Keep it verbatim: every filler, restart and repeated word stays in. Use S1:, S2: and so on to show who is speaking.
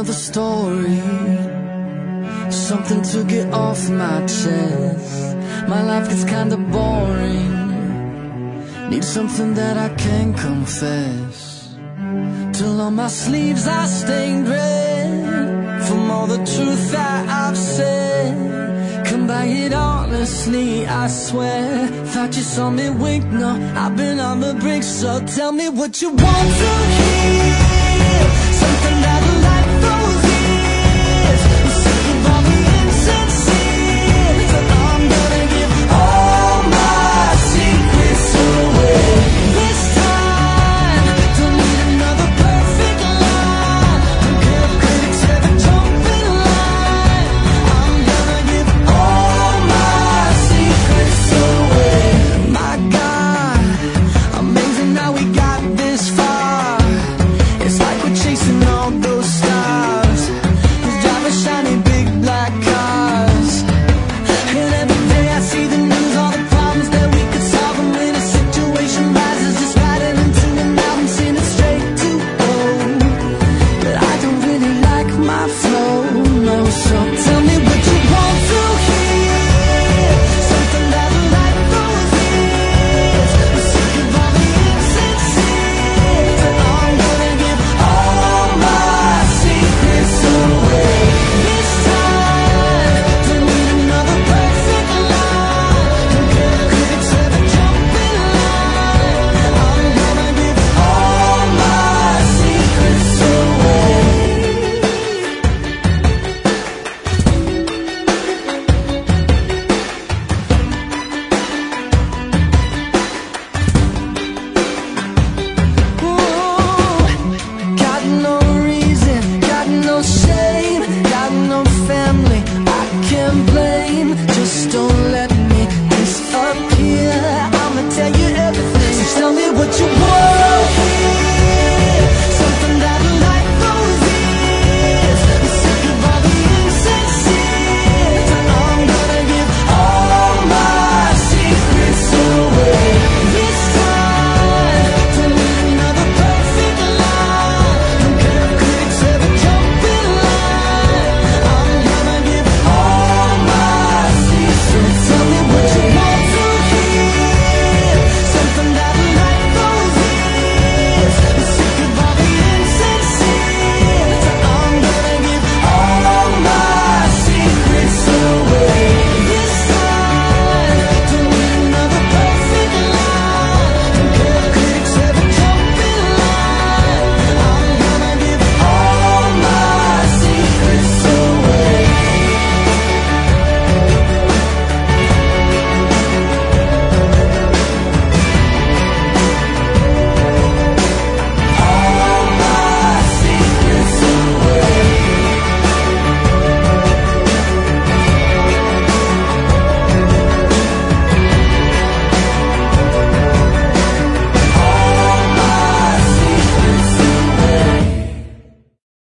S1: another story, something to get off my chest. My life gets kinda boring, need something that I can confess. Till on my sleeves I stained red from all the truth that I've said. Come by it honestly, I swear. Thought you saw me wink, no, I've been on the brink. So tell me what you want to hear, something